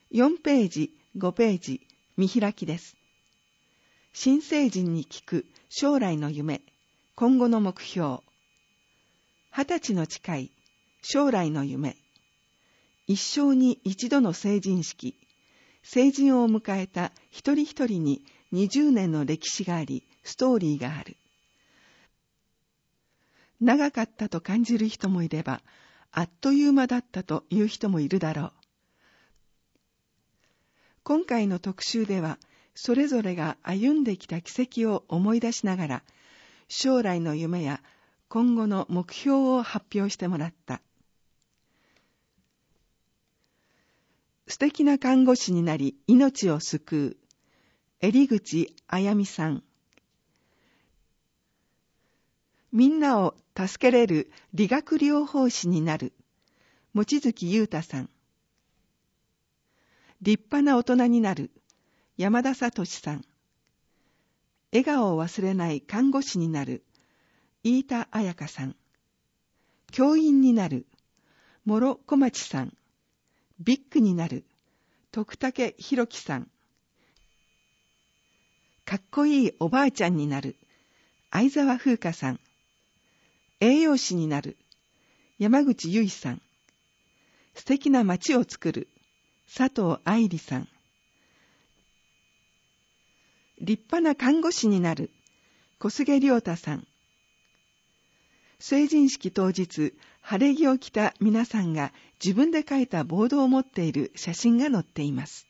4ページ、5ページ、見開きです。新成人に聞く将来の夢、今後の目標。20歳の誓い、将来の夢。一生に一度の成人式。成人を迎えた一人一人に20年の歴史があり、ストーリーがある。長かったと感じる人もいれば、あっという間だったという人もいるだろう。今回の特集では、それぞれが歩んできた軌跡を思い出しながら、将来の夢や今後の目標を発表してもらった。素敵な看護師になり命を救う。襟口あやみさん。みんなを助けれる理学療法士になる。望月裕太さん。立派な大人になる。山田聡さん。笑顔を忘れない看護師になる。飯田彩香さん。教員になる。諸小町さん。ビッグになる。徳武弘樹さん。かっこいいおばあちゃんになる。相沢風花さん。栄養士になる。山口結衣さん。素敵な街を作る。佐藤愛理さん。立派な看護師になる。小菅亮太さん。成人式当日、晴れ着を着た皆さんが自分で描いたボードを持っている写真が載っています。